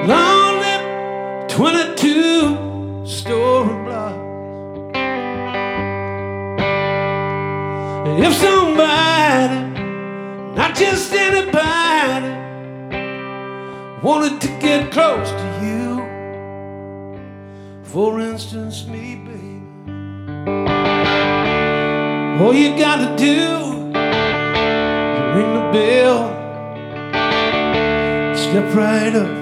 lonely 22-story block. If somebody, not just anybody, wanted to get close to you, for instance me, baby, all you gotta do is ring the bell, step right up